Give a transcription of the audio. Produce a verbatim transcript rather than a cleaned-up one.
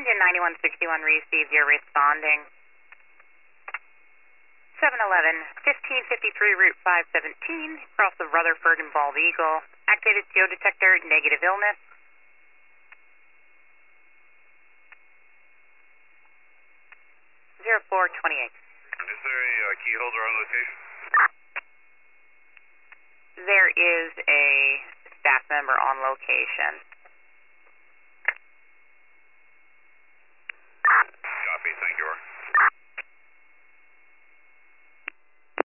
Engine ninety-one sixty-one received, you're responding. seven eleven, fifteen fifty-three, Route five seventeen, across the Rutherford and Bald Eagle. Activated C O detector, negative illness. zero four twenty-eight. Is there a uh, key holder on location? There is a staff member on location.